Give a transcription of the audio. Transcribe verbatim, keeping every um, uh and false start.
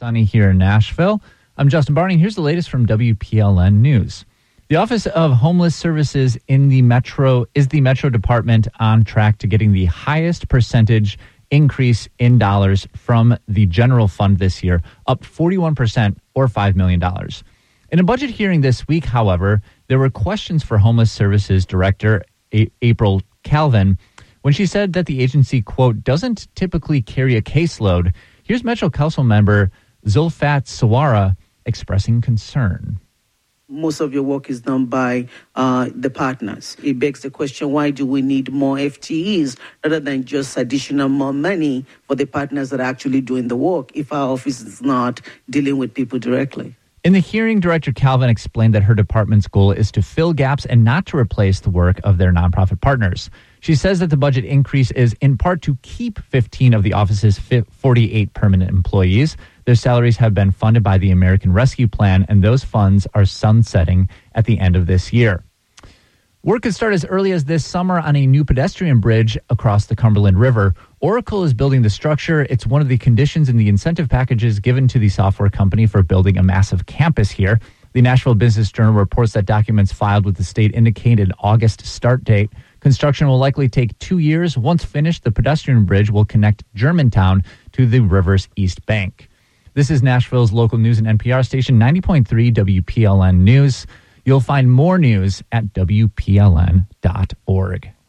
Sunny here in Nashville. I'm Justin Barney. Here's the latest from W P L N News. The Office of Homeless Services in the Metro is the Metro Department on track to getting the highest percentage increase in dollars from the general fund this year, up forty-one percent or five million dollars. In a budget hearing this week, however, there were questions for Homeless Services Director a- April Calvin when she said that the agency, quote, doesn't typically carry a caseload. Here's Metro Council member Zulfat Sawara expressing concern. Most of your work is done by uh, the partners. It begs the question, why do we need more F T Es rather than just additional more money for the partners that are actually doing the work if our office is not dealing with people directly? In the hearing, Director Calvin explained that her department's goal is to fill gaps and not to replace the work of their nonprofit partners. She says that the budget increase is in part to keep fifteen of the office's forty-eight permanent employees. Their salaries have been funded by the American Rescue Plan, and those funds are sunsetting at the end of this year. Work could start as early as this summer on a new pedestrian bridge across the Cumberland River. Oracle is building the structure. It's one of the conditions in the incentive packages given to the software company for building a massive campus here. The Nashville Business Journal reports that documents filed with the state indicate an August start date. Construction will likely take two years. Once finished, the pedestrian bridge will connect Germantown to the river's east bank. This is Nashville's local news and N P R station, ninety point three W P L N News. You'll find more news at W P L N dot org.